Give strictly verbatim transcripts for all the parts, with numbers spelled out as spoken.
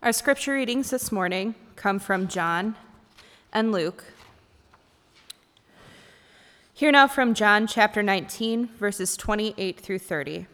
Our scripture readings this morning come from John and Luke. Hear now from John chapter nineteen, verses twenty-eight through thirty.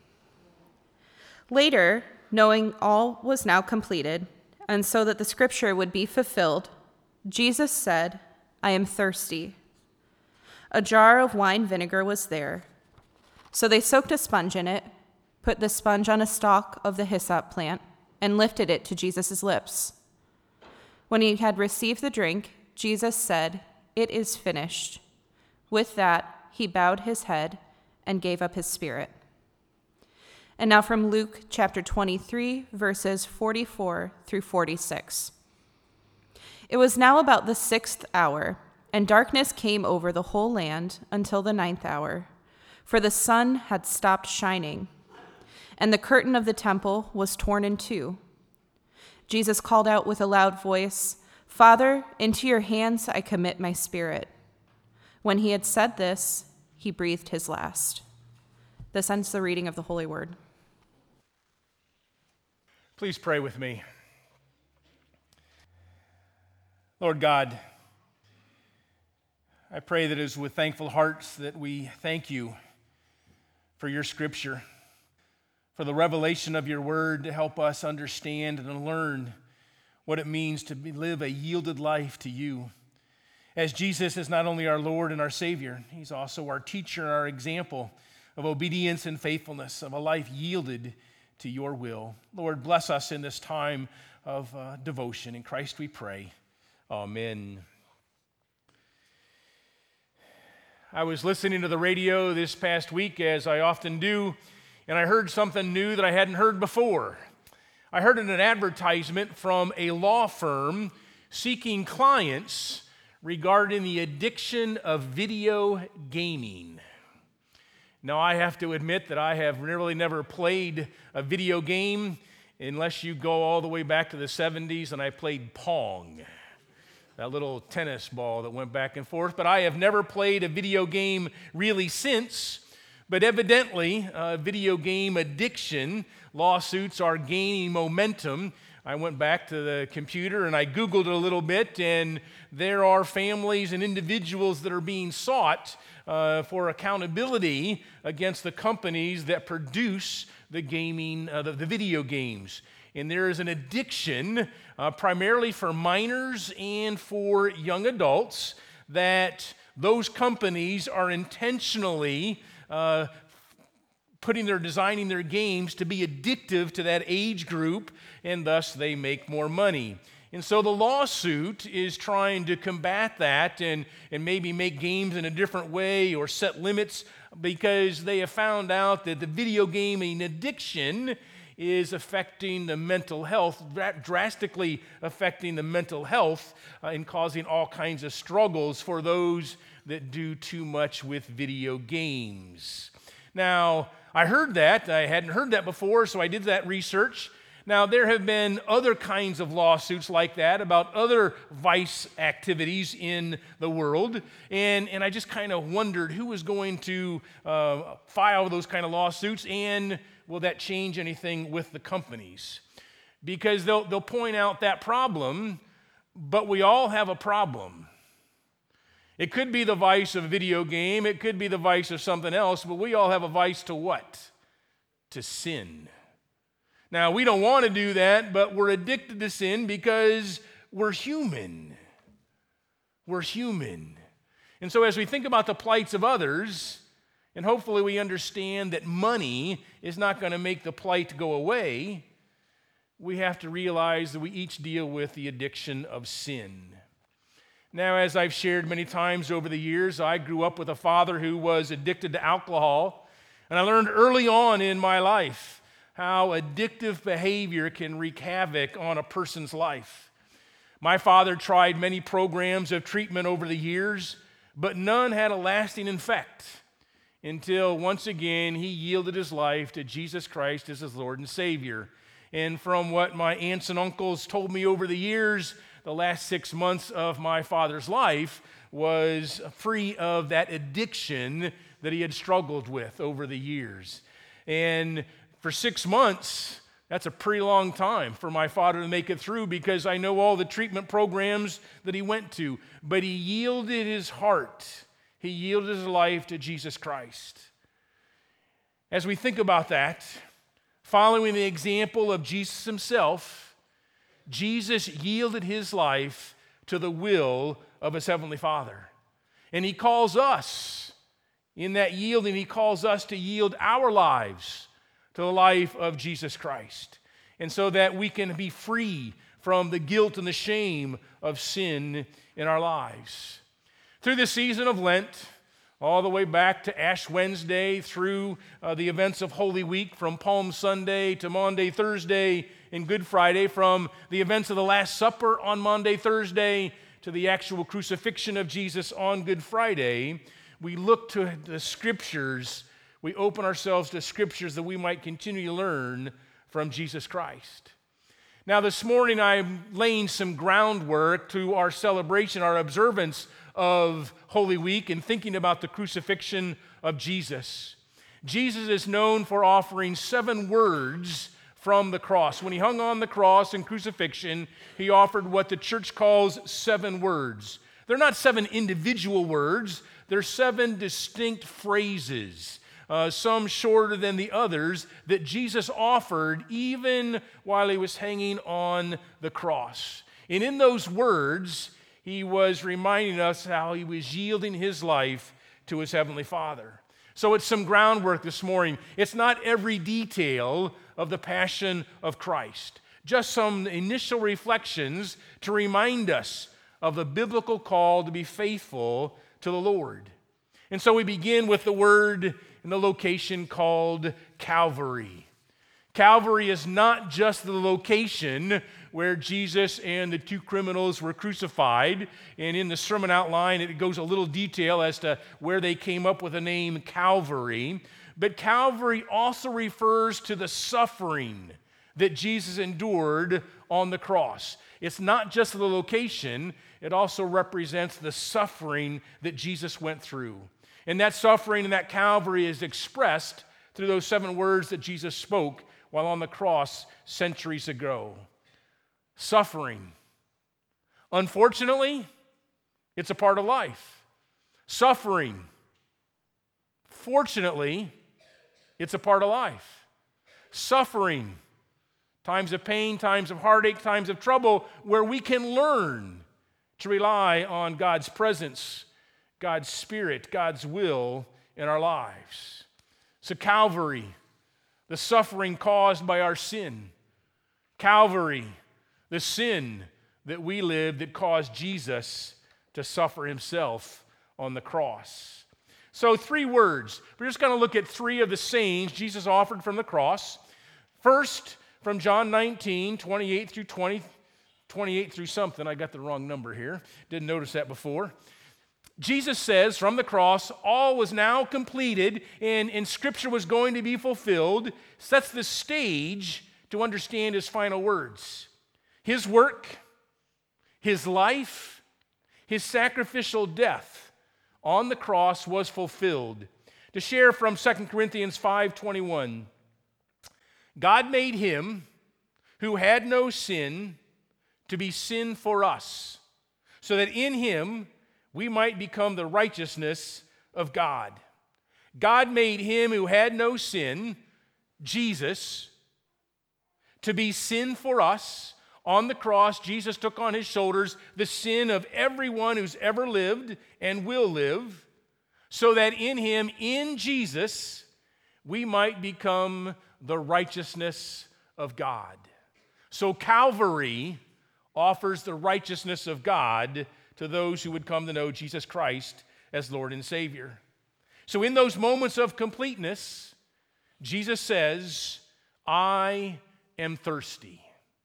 Later, knowing all was now completed, and so that the scripture would be fulfilled, Jesus said, "I am thirsty." A jar of wine vinegar was there. So they soaked a sponge in it, put the sponge on a stalk of the hyssop plant, and lifted it to Jesus' lips. When he had received the drink, Jesus said, "It is finished." With that, he bowed his head and gave up his spirit. And now from Luke chapter twenty-three, verses forty-four through forty-six. It was now about the sixth hour, and darkness came over the whole land until the ninth hour, for the sun had stopped shining, and the curtain of the temple was torn in two. Jesus called out with a loud voice, "Father, into your hands I commit my spirit." When he had said this, he breathed his last. This ends the reading of the Holy Word. Please pray with me. Lord God, I pray that it is with thankful hearts that we thank you for your scripture, for the revelation of your word to help us understand and learn what it means to be, live a yielded life to you. As Jesus is not only our Lord and our Savior, he's also our teacher and our example of obedience and faithfulness, of a life yielded to your will. Lord, bless us in this time of uh, devotion. In Christ we pray. Amen. I was listening to the radio this past week, as I often do, and I heard something new that I hadn't heard before. I heard an advertisement from a law firm seeking clients regarding the addiction of video gaming. Now, I have to admit that I have really never played a video game unless you go all the way back to the seventies, and I played Pong, that little tennis ball that went back and forth. But I have never played a video game really since. But evidently, uh, video game addiction lawsuits are gaining momentum. I went back to the computer and I Googled it a little bit, and there are families and individuals that are being sought uh, for accountability against the companies that produce the gaming, uh, the, the video games. And there is an addiction, uh, primarily for minors and for young adults, that those companies are intentionally uh, putting their, designing their games to be addictive to that age group, and thus they make more money. And so the lawsuit is trying to combat that and, and maybe make games in a different way or set limits, because they have found out that the video gaming addiction is affecting the mental health, drastically affecting the mental health uh, and causing all kinds of struggles for those that do too much with video games. Now, I heard that. I hadn't heard that before, so I did that research. Now, there have been other kinds of lawsuits like that about other vice activities in the world, and, and I just kind of wondered who was going to uh, file those kind of lawsuits, and will that change anything with the companies? Because they'll, they'll point out that problem, but we all have a problem. It could be the vice of a video game, it could be the vice of something else, but we all have a vice to what? To sin. Now, we don't want to do that, but we're addicted to sin because we're human. We're human. And so as we think about the plights of others, and hopefully we understand that money is not going to make the plight go away, we have to realize that we each deal with the addiction of sin. Now, as I've shared many times over the years, I grew up with a father who was addicted to alcohol, and I learned early on in my life how addictive behavior can wreak havoc on a person's life. My father tried many programs of treatment over the years, but none had a lasting effect until once again he yielded his life to Jesus Christ as his Lord and Savior. And from what my aunts and uncles told me over the years, the last six months of my father's life was free of that addiction that he had struggled with over the years. And for six months, That's a pretty long time for my father to make it through because I know all the treatment programs that he went to. But he yielded his heart. He yielded his life to Jesus Christ. As we think about that, following the example of Jesus himself, Jesus yielded his life to the will of his heavenly Father. And he calls us, in that yielding, he calls us to yield our lives to the life of Jesus Christ. And so that we can be free from the guilt and the shame of sin in our lives. Through the season of Lent, all the way back to Ash Wednesday, through uh, the events of Holy Week, from Palm Sunday to Maundy, Thursday, and Good Friday, from the events of the Last Supper on Maundy, Thursday, to the actual crucifixion of Jesus on Good Friday, we look to the Scriptures. We open ourselves to Scriptures that we might continue to learn from Jesus Christ. Now, this morning I'm laying some groundwork to our celebration, our observance of Holy Week, and thinking about the crucifixion of Jesus. Jesus is known for offering seven words from the cross. When he hung on the cross in crucifixion, he offered what the church calls seven words. They're not seven individual words, they're seven distinct phrases. Uh, some shorter than the others, that Jesus offered even while he was hanging on the cross. And in those words, he was reminding us how he was yielding his life to his heavenly Father. So it's some groundwork this morning. It's not every detail of the passion of Christ, just some initial reflections to remind us of the biblical call to be faithful to the Lord. And so we begin with the word in the location called Calvary. Calvary is not just the location where Jesus and the two criminals were crucified. And in the sermon outline, it goes a little detail as to where they came up with the name Calvary. But Calvary also refers to the suffering that Jesus endured on the cross. It's not just the location, it also represents the suffering that Jesus went through. And that suffering and that Calvary is expressed through those seven words that Jesus spoke while on the cross centuries ago. Suffering. Unfortunately, it's a part of life. Suffering. Fortunately, it's a part of life. Suffering. Times of pain, times of heartache, times of trouble, where we can learn to rely on God's presence, God's Spirit, God's will in our lives. So Calvary, the suffering caused by our sin. Calvary, the sin that we lived that caused Jesus to suffer himself on the cross. So three words. We're just going to look at three of the sayings Jesus offered from the cross. First, from John nineteen, twenty-eight through twenty, twenty-eight through something. I got the wrong number here. Didn't notice that before. Jesus says from the cross, all was now completed and, and Scripture was going to be fulfilled, sets the stage to understand his final words. His work, his life, his sacrificial death on the cross was fulfilled. To share from Second Corinthians five twenty-one, God made him who had no sin to be sin for us, so that in him we might become the righteousness of God. God made him who had no sin, Jesus, to be sin for us. On the cross, Jesus took on his shoulders the sin of everyone who's ever lived and will live, so that in him, in Jesus, we might become the righteousness of God. So Calvary offers the righteousness of God to those who would come to know Jesus Christ as Lord and Savior. So in those moments of completeness, Jesus says, I am thirsty.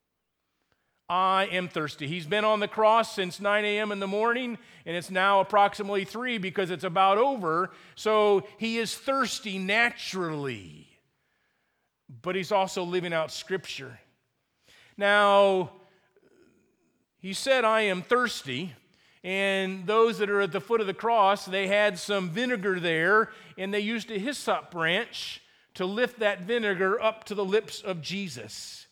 I am thirsty. He's been on the cross since nine a.m. in the morning, and it's now approximately three because it's about over. So he is thirsty naturally, but he's also living out Scripture. Now, he said, I am thirsty. And those that are at the foot of the cross, they had some vinegar there, and they used a hyssop branch to lift that vinegar up to the lips of Jesus.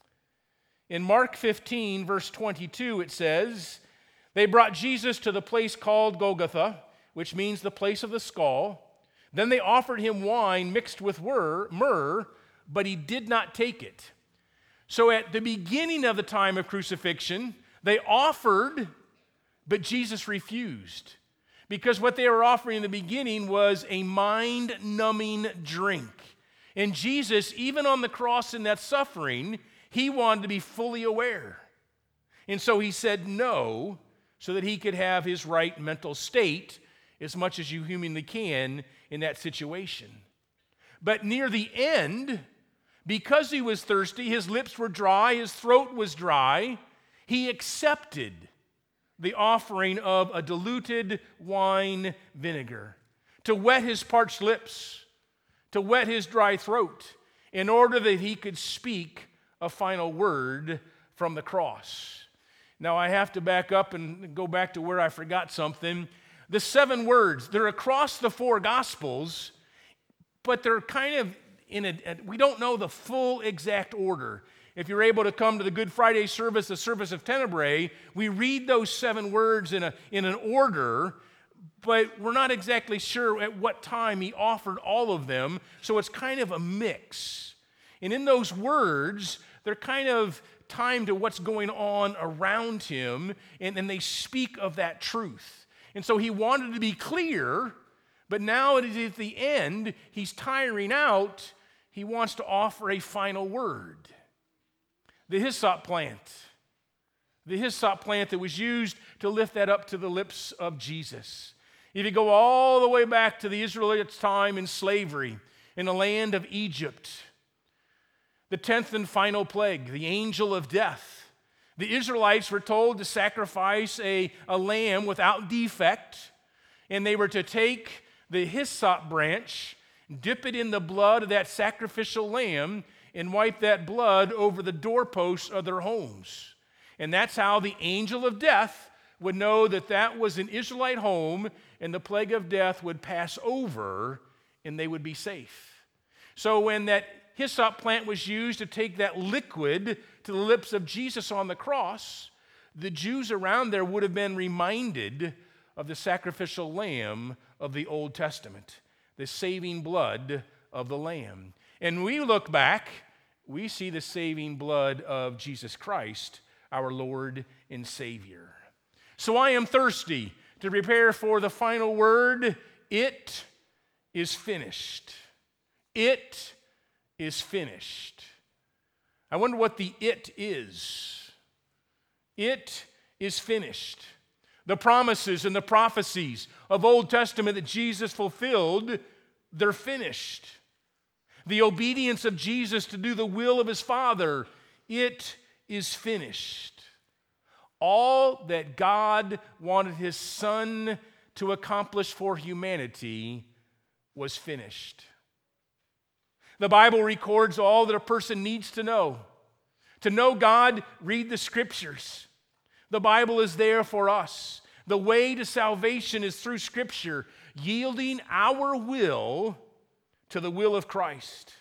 In Mark fifteen, verse twenty-two, it says, they brought Jesus to the place called Golgotha, which means the place of the skull. Then they offered him wine mixed with myrrh, but he did not take it. So at the beginning of the time of crucifixion, they offered, but Jesus refused. Because what they were offering in the beginning was a mind-numbing drink. And Jesus, even on the cross in that suffering, he wanted to be fully aware. And so he said no, so that he could have his right mental state as much as you humanly can in that situation. But near the end, because he was thirsty, his lips were dry, his throat was dry, he accepted the offering of a diluted wine vinegar to wet his parched lips, to wet his dry throat, in order that he could speak a final word from the cross. Now I have to back up and go back to where I forgot something. The seven words, they're across the four Gospels, but they're kind of in a, we don't know the full exact order. If you're able to come to the Good Friday service, the service of Tenebrae, we read those seven words in, a, in an order, but we're not exactly sure at what time he offered all of them, so it's kind of a mix. And in those words, they're kind of timed to what's going on around him, and, and they speak of that truth. And so he wanted to be clear, but now it is at the end, he's tiring out, he wants to offer a final word. The hyssop plant. The hyssop plant that was used to lift that up to the lips of Jesus. If you go all the way back to the Israelites' time in slavery in the land of Egypt, the tenth and final plague, the angel of death, the Israelites were told to sacrifice a, a lamb without defect, and they were to take the hyssop branch, dip it in the blood of that sacrificial lamb, and wipe that blood over the doorposts of their homes. And that's how the angel of death would know that that was an Israelite home, and the plague of death would pass over, and they would be safe. So when that hyssop plant was used to take that liquid to the lips of Jesus on the cross, the Jews around there would have been reminded of the sacrificial lamb of the Old Testament, the saving blood of the lamb. And when we look back, we see the saving blood of Jesus Christ, our Lord and Savior. So I am thirsty to prepare for the final word. It is finished. It is finished. I wonder what the it is. It is finished. The promises and the prophecies of Old Testament that Jesus fulfilled, they're finished. The obedience of Jesus to do the will of his Father, it is finished. All that God wanted his Son to accomplish for humanity was finished. The Bible records all that a person needs to know. To know God, read the Scriptures. The Bible is there for us. The way to salvation is through Scripture, yielding our will to the will of Christ.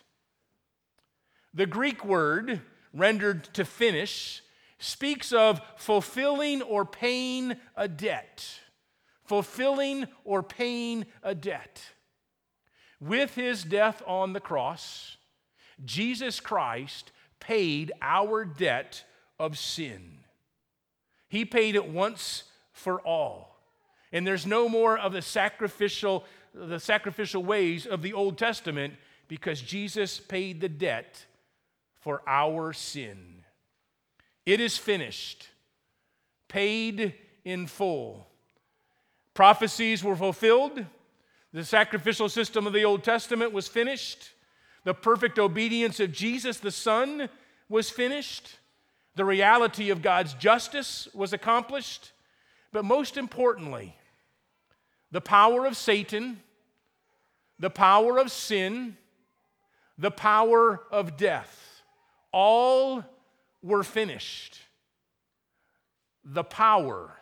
The Greek word, rendered to finish, speaks of fulfilling or paying a debt. Fulfilling or paying a debt. With his death on the cross, Jesus Christ paid our debt of sin. He paid it once for all. And there's no more of the sacrificial, the sacrificial ways of the Old Testament, because Jesus paid the debt for our sin. It is finished, paid in full. Prophecies were fulfilled. The sacrificial system of the Old Testament was finished. The perfect obedience of Jesus, the Son, was finished. The reality of God's justice was accomplished. But most importantly, the power of Satan, the power of sin, the power of death, all were finished. The power,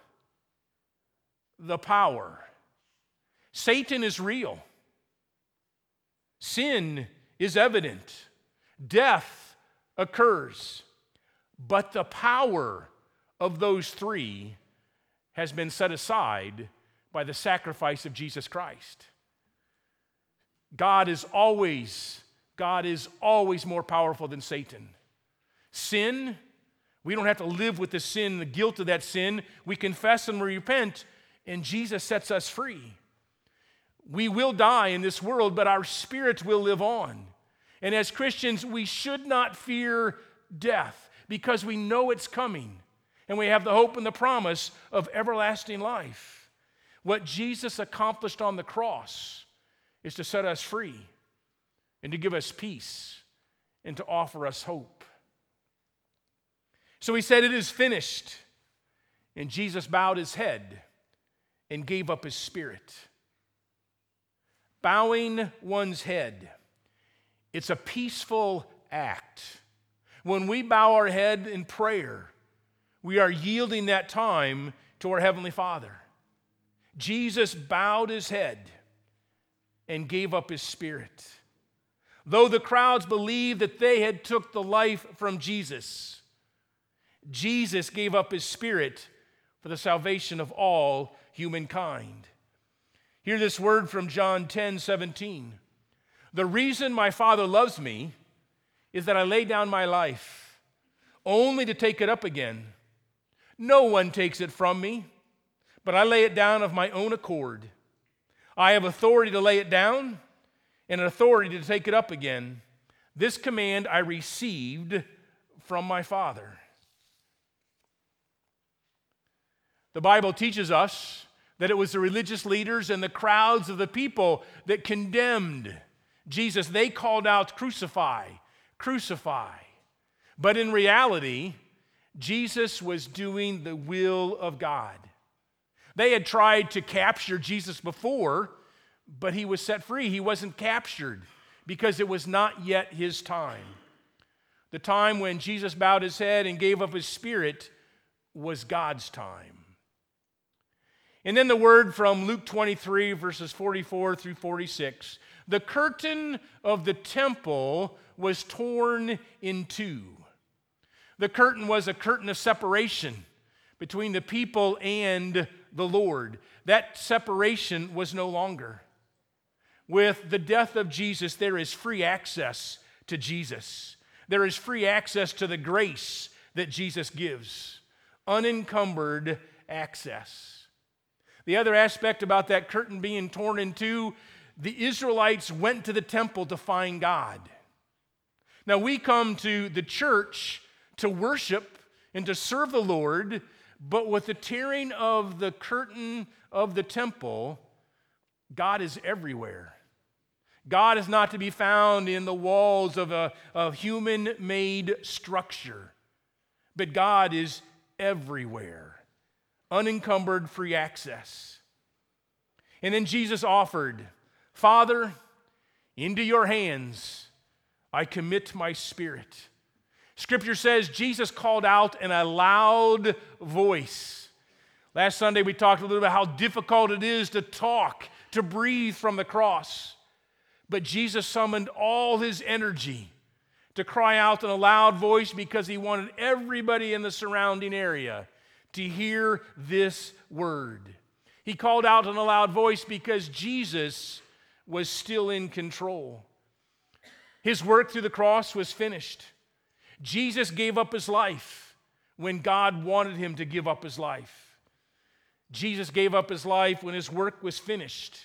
the power. Satan is real. Sin is evident. Death occurs. But the power of those three has been set aside by the sacrifice of Jesus Christ. God is always, God is always more powerful than Satan. Sin, we don't have to live with the sin, the guilt of that sin. We confess and we repent, and Jesus sets us free. We will die in this world, but our spirit will live on. And as Christians, we should not fear death because we know it's coming, and we have the hope and the promise of everlasting life. What Jesus accomplished on the cross is to set us free and to give us peace and to offer us hope. So he said, "It is finished." And Jesus bowed his head and gave up his spirit. Bowing one's head, it's a peaceful act. When we bow our head in prayer, we are yielding that time to our Heavenly Father. Jesus bowed his head and gave up his spirit. Though the crowds believed that they had took the life from Jesus, Jesus gave up his spirit for the salvation of all humankind. Hear this word from John ten seventeen. "The reason my Father loves me is that I lay down my life, only to take it up again. No one takes it from me, but I lay it down of my own accord. I have authority to lay it down and an authority to take it up again. This command I received from my Father." The Bible teaches us that it was the religious leaders and the crowds of the people that condemned Jesus. They called out, "Crucify, crucify." But in reality, Jesus was doing the will of God. They had tried to capture Jesus before, but he was set free. He wasn't captured because it was not yet his time. The time when Jesus bowed his head and gave up his spirit was God's time. And then the word from Luke twenty-three, verses forty-four through forty-six. The curtain of the temple was torn in two. The curtain was a curtain of separation between the people and the Lord. That separation was no longer. With the death of Jesus, there is free access to Jesus. There is free access to the grace that Jesus gives. Unencumbered access. The other aspect about that curtain being torn in two, the Israelites went to the temple to find God. Now we come to the church to worship and to serve the Lord, but with the tearing of the curtain of the temple, God is everywhere. God is not to be found in the walls of a, a human-made structure, but God is everywhere. Unencumbered, free access. And then Jesus offered, "Father, into your hands I commit my spirit." Scripture says Jesus called out in a loud voice. Last Sunday we talked a little about how difficult it is to talk, to breathe from the cross. But Jesus summoned all his energy to cry out in a loud voice because he wanted everybody in the surrounding area to hear this word. He called out in a loud voice because Jesus was still in control. His work through the cross was finished. Jesus gave up his life when God wanted him to give up his life. Jesus gave up his life when his work was finished.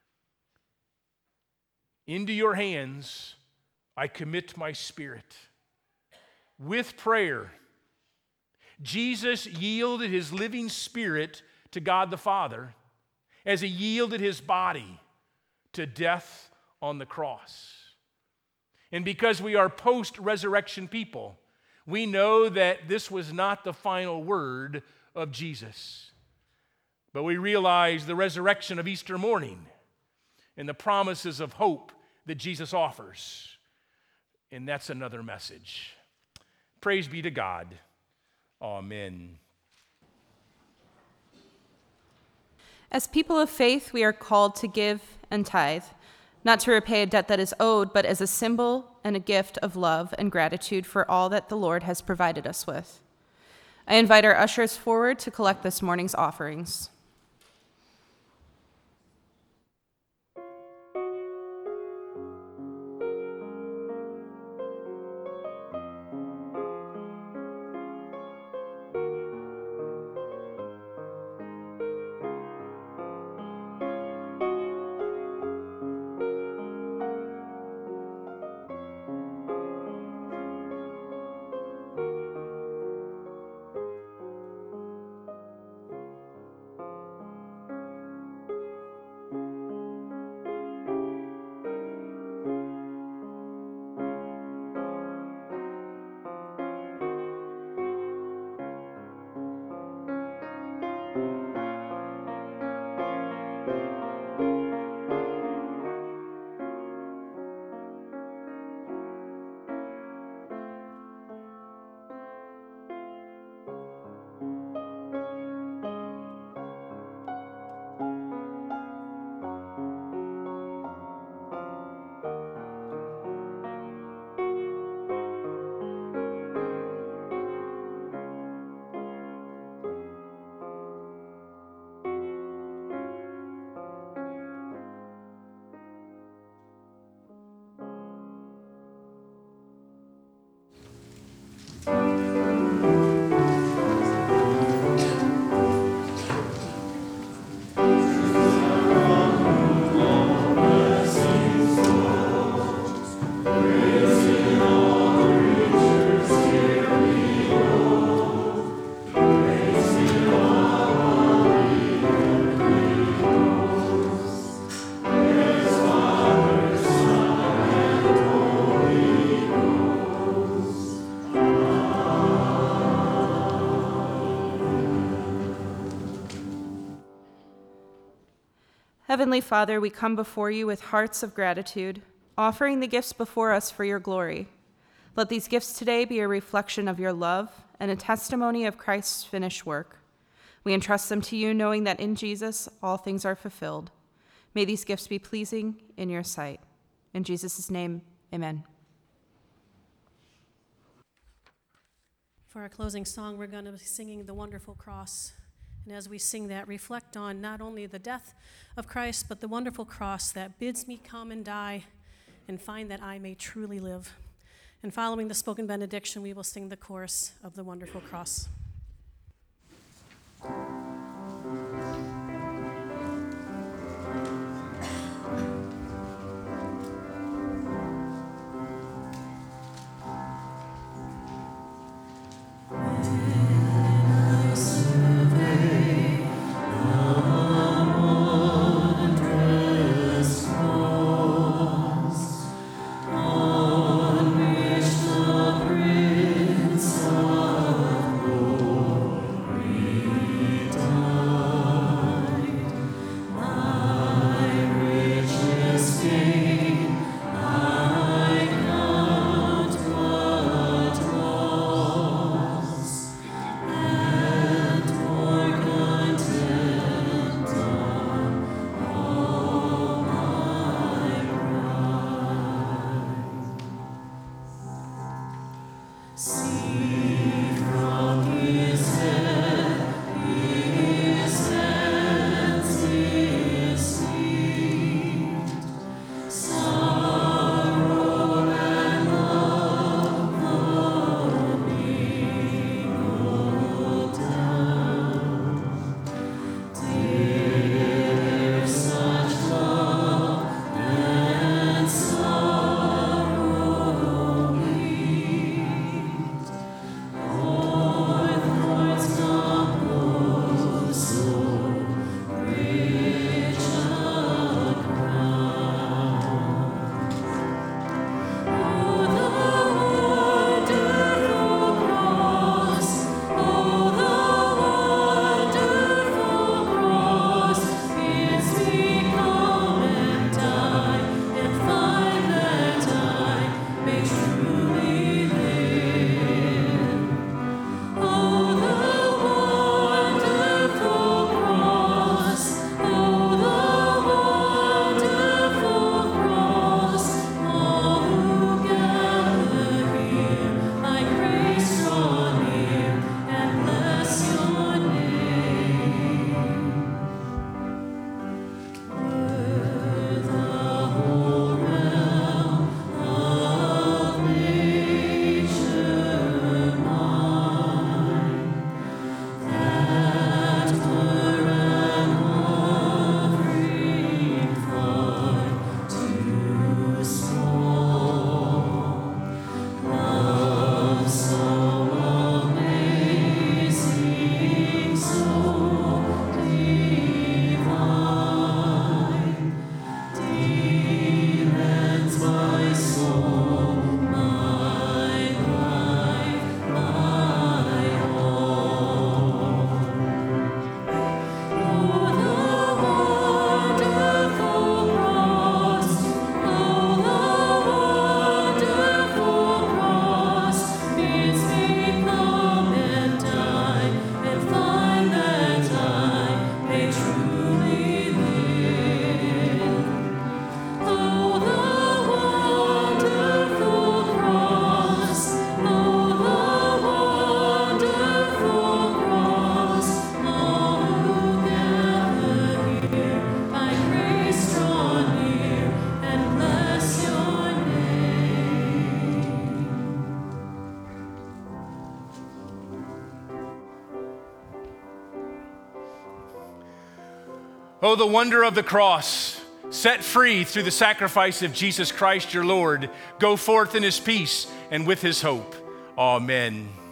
Into your hands I commit my spirit. With prayer, Jesus yielded his living spirit to God the Father as he yielded his body to death on the cross. And because we are post-resurrection people, we know that this was not the final word of Jesus. But we realize the resurrection of Easter morning and the promises of hope that Jesus offers. And that's another message. Praise be to God. Amen. As people of faith, we are called to give and tithe. not to repay a debt that is owed, but as a symbol and a gift of love and gratitude for all that the Lord has provided us with. I invite our ushers forward to collect this morning's offerings. Heavenly Father, we come before you with hearts of gratitude, offering the gifts before us for your glory. Let these gifts today be a reflection of your love and a testimony of Christ's finished work. We entrust them to you, knowing that in Jesus all things are fulfilled. May these gifts be pleasing in your sight. In Jesus' name, amen. For our closing song, we're going to be singing The Wonderful Cross. And as we sing that, reflect on not only the death of Christ, but the wonderful cross that bids me come and die and find that I may truly live. And following the spoken benediction, we will sing the chorus of The Wonderful Cross. Oh, the wonder of the cross. Set free through the sacrifice of Jesus Christ your Lord. Go forth in his peace and with his hope. Amen.